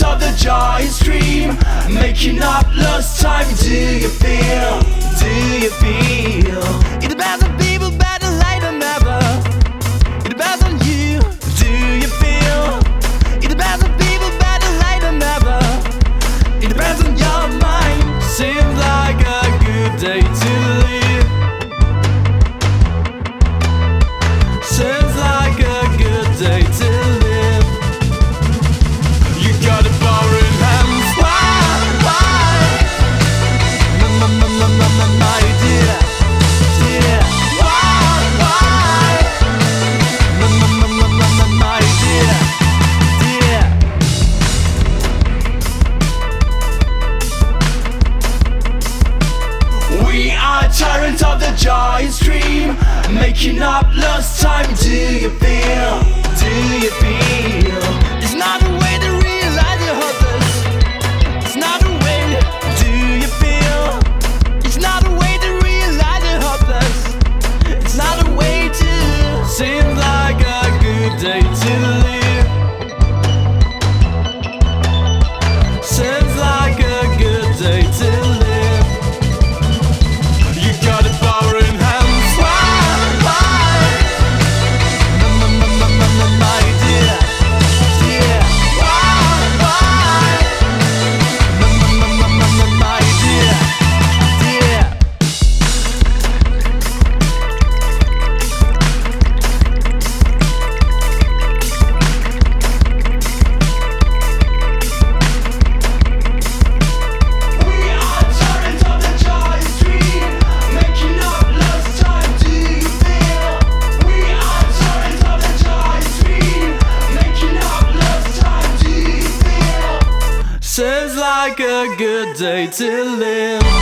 of the giant stream, making up lost time. Do you feel? Do you feel? It depends on people better late than never. It depends on you. Do you feel? It depends on people better late than never. It depends on your mind. Seems like a good day to live. Seems like a good day to live. You got a power in hands. Why? My dear, dear. Why? My dear, dear. We are tyrants of the giant stream, making up lost time. Do you feel? Do you feel? It's not a way to realize you're hopeless. It's not a way. Do you feel? It's not a way to realize you're hopeless. It's not a way to. Seems like a good day to live. Seems like a good day to live. You got a power in hands. Why? My dear, dear. Why? My dear, dear. We are tyrants of the giant stream, making up lost time. Do you feel? We are tyrants of the giant stream, making up lost time. Do you feel? Seems like a good day to live.